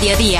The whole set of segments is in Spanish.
mediodía.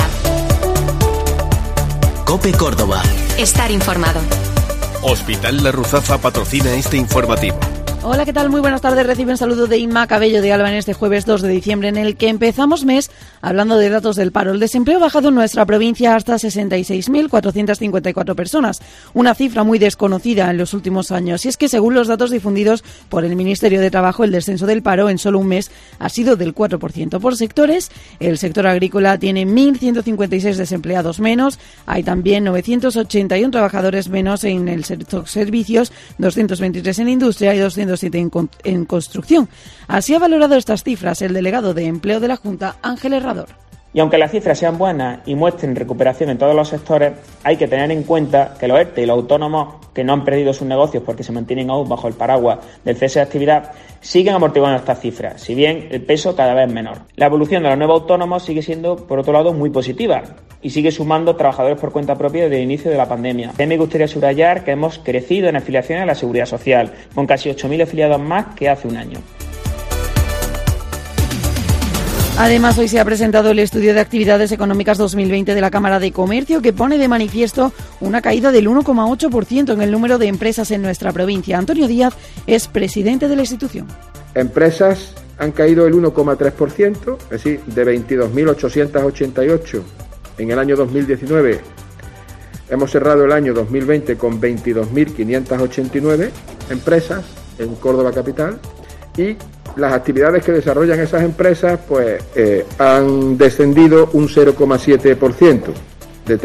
COPE Córdoba. Estar informado. Hospital La Ruzafa patrocina este informativo. Hola, ¿qué tal? Muy buenas tardes. Recibe un saludo de Inma Cabello de Alba en este jueves 2 de diciembre, en el que empezamos mes hablando de datos del paro. El desempleo ha bajado en nuestra provincia hasta 66.454 personas, una cifra muy desconocida en los últimos años. Y es que, según los datos difundidos por el Ministerio de Trabajo, el descenso del paro en solo un mes ha sido del 4%. Por sectores, el sector agrícola tiene 1.156 desempleados menos, hay también 981 trabajadores menos en el sector servicios, 223 en industria y 207 en construcción. Así ha valorado estas cifras el delegado de Empleo de la Junta, Ángel Herrador. Y aunque las cifras sean buenas y muestren recuperación en todos los sectores, hay que tener en cuenta que los ERTE y los autónomos que no han perdido sus negocios porque se mantienen aún bajo el paraguas del cese de actividad siguen amortiguando estas cifras, si bien el peso cada vez es menor. La evolución de los nuevos autónomos sigue siendo, por otro lado, muy positiva y sigue sumando trabajadores por cuenta propia desde el inicio de la pandemia. Me gustaría subrayar que hemos crecido en afiliaciones a la Seguridad Social, con casi 8.000 afiliados más que hace un año. Además, hoy se ha presentado el Estudio de Actividades Económicas 2020 de la Cámara de Comercio, que pone de manifiesto una caída del 1,8% en el número de empresas en nuestra provincia. Antonio Díaz es presidente de la institución. Empresas han caído el 1,3%, es decir, de 22.888 en el año 2019. Hemos cerrado el año 2020 con 22.589 empresas en Córdoba capital y las actividades que desarrollan esas empresas han descendido un 0,7%. De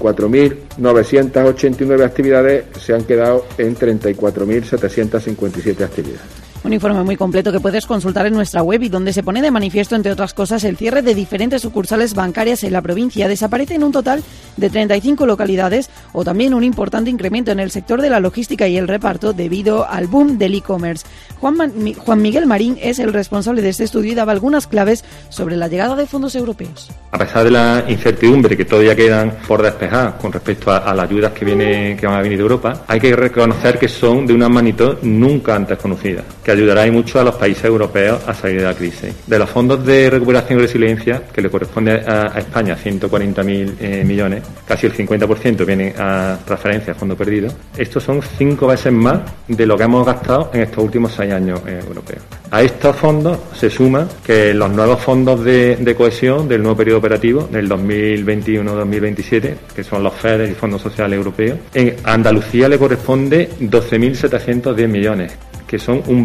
34.989 actividades se han quedado en 34.757 actividades. Un informe muy completo que puedes consultar en nuestra web y donde se pone de manifiesto, entre otras cosas, el cierre de diferentes sucursales bancarias en la provincia. Desaparecen un total de 35 localidades o también un importante incremento en el sector de la logística y el reparto debido al boom del e-commerce. Juan Miguel Marín es el responsable de este estudio y daba algunas claves sobre la llegada de fondos europeos. A pesar de la incertidumbre que todavía quedan por despejar con respecto a las ayudas que van a venir de Europa, hay que reconocer que son de una magnitud nunca antes conocida, que ayudará mucho a los países europeos a salir de la crisis. De los fondos de recuperación y resiliencia, que le corresponde a España 140.000 millones, casi el 50% viene a transferencias, fondo perdido. Estos son 5 veces más de lo que hemos gastado en estos últimos 6 años europeos. A estos fondos se suma que los nuevos fondos de cohesión del nuevo periodo operativo, del 2021-2027, que son los FEDER y Fondos Sociales Europeos, en Andalucía le corresponde 12.710 millones, que son un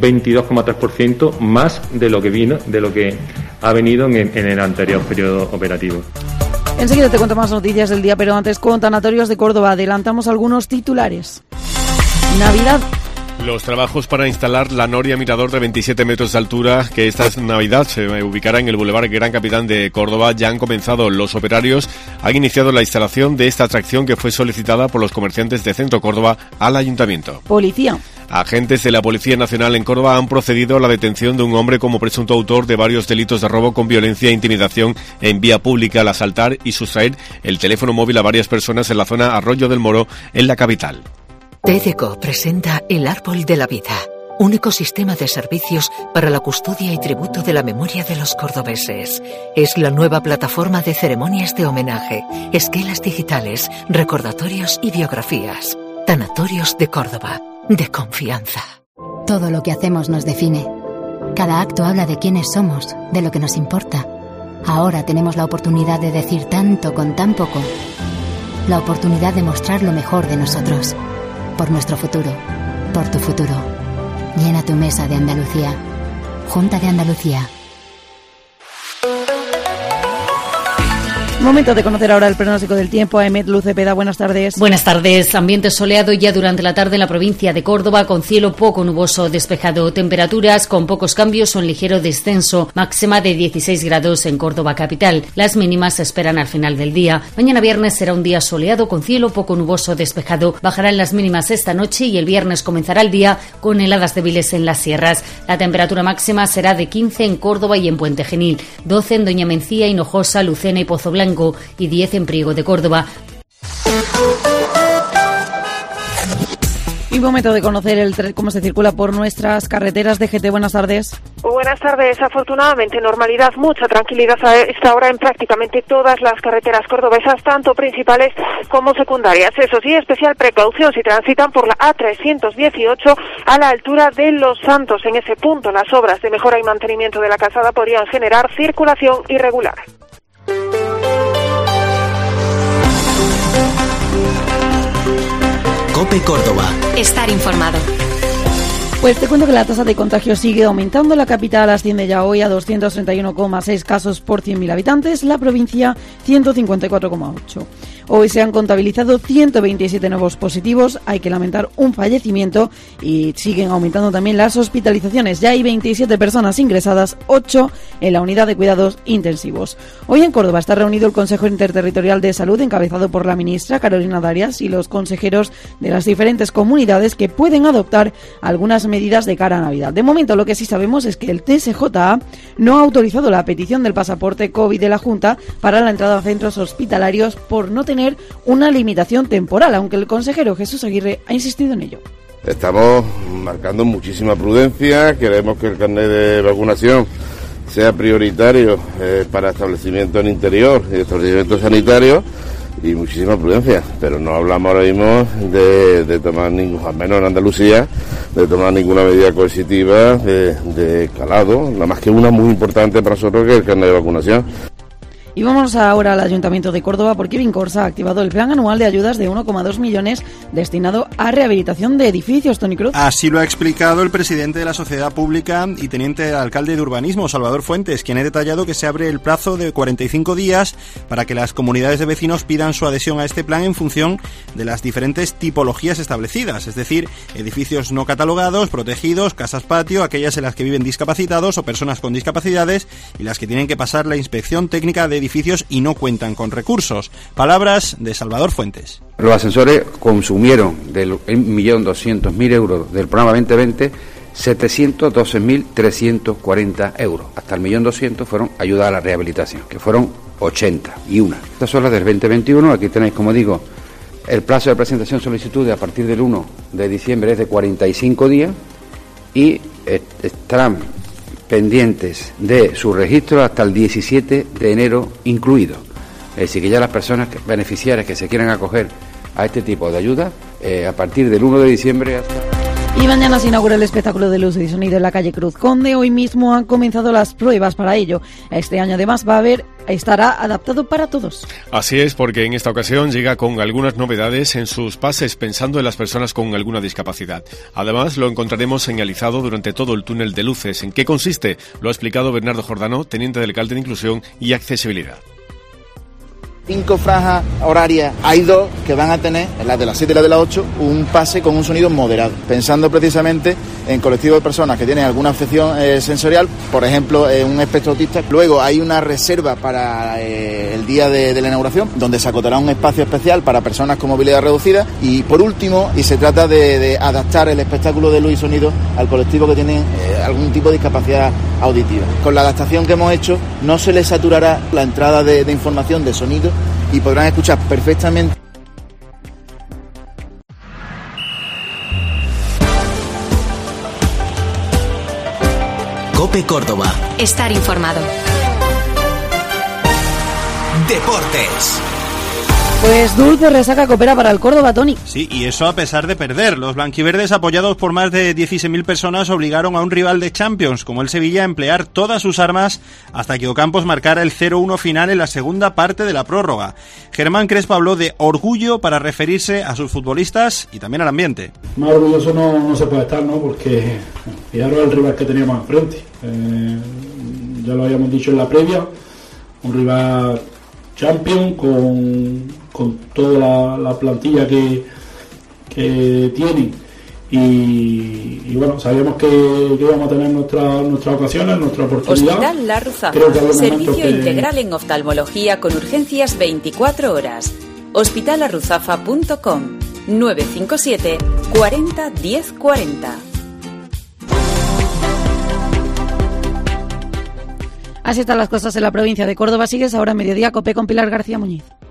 22,3% más de lo que ha venido en el anterior periodo operativo. Enseguida te cuento más noticias del día, pero antes, con Tanatorios de Córdoba adelantamos algunos titulares. Navidad. Los trabajos para instalar la noria mirador de 27 metros de altura, que esta Navidad se ubicará en el Boulevard Gran Capitán de Córdoba, ya han comenzado. Los operarios han iniciado la instalación de esta atracción que fue solicitada por los comerciantes de Centro Córdoba al Ayuntamiento. Policía. Agentes de la Policía Nacional en Córdoba han procedido a la detención de un hombre como presunto autor de varios delitos de robo con violencia e intimidación en vía pública al asaltar y sustraer el teléfono móvil a varias personas en la zona Arroyo del Moro, en la capital. TEDeco presenta El Árbol de la Vida, un ecosistema de servicios para la custodia y tributo de la memoria de los cordobeses. Es la nueva plataforma de ceremonias de homenaje, esquelas digitales, recordatorios y biografías. Tanatorios de Córdoba, de confianza. Todo lo que hacemos nos define. Cada acto habla de quiénes somos, de lo que nos importa. Ahora tenemos la oportunidad de decir tanto con tan poco. La oportunidad de mostrar lo mejor de nosotros. Por nuestro futuro, por tu futuro. Llena tu mesa de Andalucía. Junta de Andalucía. Momento de conocer ahora el pronóstico del tiempo. Aemet Luz Cepeda, buenas tardes. Buenas tardes. Ambiente soleado ya durante la tarde en la provincia de Córdoba, con cielo poco nuboso despejado. Temperaturas con pocos cambios o un ligero descenso. Máxima de 16 grados en Córdoba capital. Las mínimas se esperan al final del día. Mañana viernes será un día soleado con cielo poco nuboso despejado. Bajarán las mínimas esta noche y el viernes comenzará el día con heladas débiles en las sierras. La temperatura máxima será de 15 en Córdoba y en Puente Genil, 12 en Doña Mencía, Hinojosa, Lucena y Pozo Blanco y 10 en Priego de Córdoba. Y momento de conocer cómo se circula por nuestras carreteras. DGT, buenas tardes. Buenas tardes. Afortunadamente, normalidad, mucha tranquilidad a esta hora en prácticamente todas las carreteras cordobesas, tanto principales como secundarias. Eso sí, especial precaución si transitan por la A318 a la altura de Los Santos. En ese punto, las obras de mejora y mantenimiento de la calzada podrían generar circulación irregular. COPE Córdoba. Estar informado. Pues te cuento que la tasa de contagio sigue aumentando. La capital asciende ya hoy a 231,6 casos por 100.000 habitantes, la provincia 154,8. Hoy se han contabilizado 127 nuevos positivos, hay que lamentar un fallecimiento y siguen aumentando también las hospitalizaciones. Ya hay 27 personas ingresadas, 8 en la unidad de cuidados intensivos. Hoy en Córdoba está reunido el Consejo Interterritorial de Salud, encabezado por la ministra Carolina Darias y los consejeros de las diferentes comunidades que pueden adoptar algunas medidas de cara a Navidad. De momento, lo que sí sabemos es que el TSJA no ha autorizado la petición del pasaporte COVID de la Junta para la entrada a centros hospitalarios por no tener una limitación temporal, aunque el consejero Jesús Aguirre ha insistido en ello. Estamos marcando muchísima prudencia, queremos que el carnet de vacunación sea prioritario para establecimientos en interior y establecimientos sanitarios, y muchísima prudencia, pero no hablamos ahora mismo de tomar al menos en Andalucía, de tomar ninguna medida coercitiva de calado, nada más que una muy importante para nosotros, que es el carnet de vacunación. Y vamos ahora al Ayuntamiento de Córdoba, porque Vincorsa ha activado el plan anual de ayudas de 1,2 millones destinado a rehabilitación de edificios. Toni Cruz. Así lo ha explicado el presidente de la Sociedad Pública y teniente alcalde de Urbanismo, Salvador Fuentes, quien ha detallado que se abre el plazo de 45 días para que las comunidades de vecinos pidan su adhesión a este plan en función de las diferentes tipologías establecidas, es decir, edificios no catalogados, protegidos, casas patio, aquellas en las que viven discapacitados o personas con discapacidades y las que tienen que pasar la inspección técnica de edificios y no cuentan con recursos. Palabras de Salvador Fuentes. Los ascensores consumieron del 1.200.000 euros del programa 2020 712.340 euros. Hasta el 1.200.000 fueron ayuda a la rehabilitación, que fueron 81. Estas son las del 2021. Aquí tenéis, como digo, el plazo de presentación de solicitudes a partir del 1 de diciembre es de 45 días y estarán pendientes de su registro hasta el 17 de enero incluido. Es decir, que ya las personas beneficiarias que se quieran acoger a este tipo de ayuda, a partir del 1 de diciembre hasta... Y mañana se inaugura el espectáculo de luz y sonido en la calle Cruz Conde. Hoy mismo han comenzado las pruebas para ello. Este año además estará adaptado para todos. Así es, porque en esta ocasión llega con algunas novedades en sus pases, pensando en las personas con alguna discapacidad. Además, lo encontraremos señalizado durante todo el túnel de luces. ¿En qué consiste? Lo ha explicado Bernardo Jordano, teniente del alcalde de Inclusión y Accesibilidad. 5 franjas horarias, hay 2 que van a tener, la de las 7 y la de las 8, un pase con un sonido moderado, pensando precisamente en colectivos de personas que tienen alguna afección sensorial, por ejemplo, un espectro autista. Luego hay una reserva para el día de la inauguración, donde se acotará un espacio especial para personas con movilidad reducida. Y por último, se trata de adaptar el espectáculo de luz y sonido al colectivo que tiene algún tipo de discapacidad auditiva. Con la adaptación que hemos hecho, no se les saturará la entrada de información de sonido y podrán escuchar perfectamente. COPE Córdoba. Estar informado. Deportes. Pues dulce resaca coopera para el Córdoba, Toni. Sí, y eso a pesar de perder. Los blanquiverdes, apoyados por más de 16.000 personas, obligaron a un rival de Champions, como el Sevilla, a emplear todas sus armas hasta que Ocampos marcara el 0-1 final en la segunda parte de la prórroga. Germán Crespo habló de orgullo para referirse a sus futbolistas y también al ambiente. Más orgulloso no se puede estar, ¿no? Porque fijaros el rival que teníamos enfrente. Ya lo habíamos dicho en la previa, un rival Champions con toda la plantilla que tienen y bueno, sabíamos que íbamos a tener nuestras ocasiones, nuestra oportunidad. Hospital La Ruzafa, servicio integral en oftalmología con urgencias 24 horas. Hospitalarruzafa.com 957 40 10 40. Así están las cosas en la provincia de Córdoba. Sigues ahora a mediodía, COPE con Pilar García Muñiz.